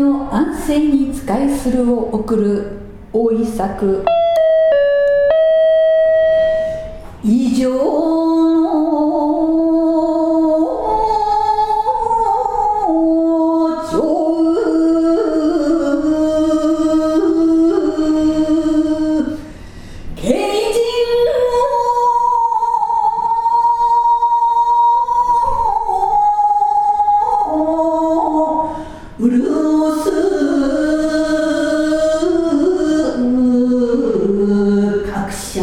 の安静に仕えするを送る大い作以上の情敬人の潤す各社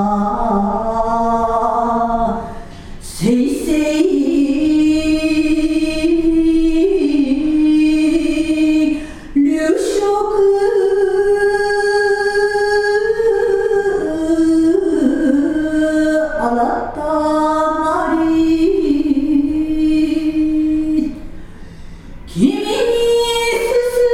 せいせい流食あなたなり君に進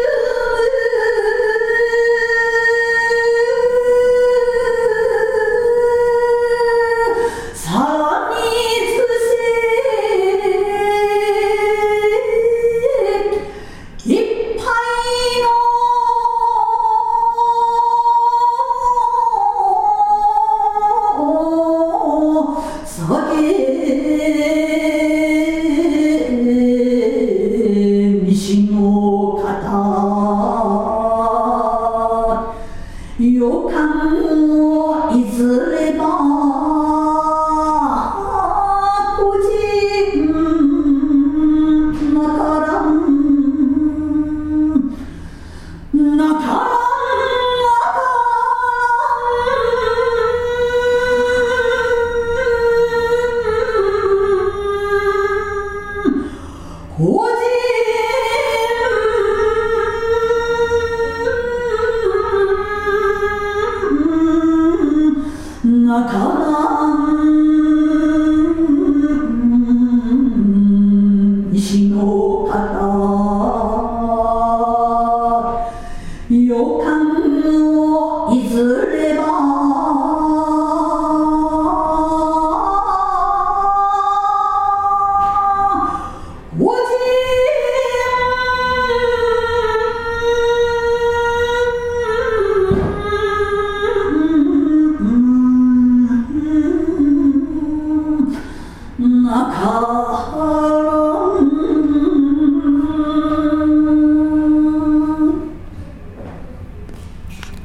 むさらにいっぱいの酒西の方予感をいずれば個人なからんほ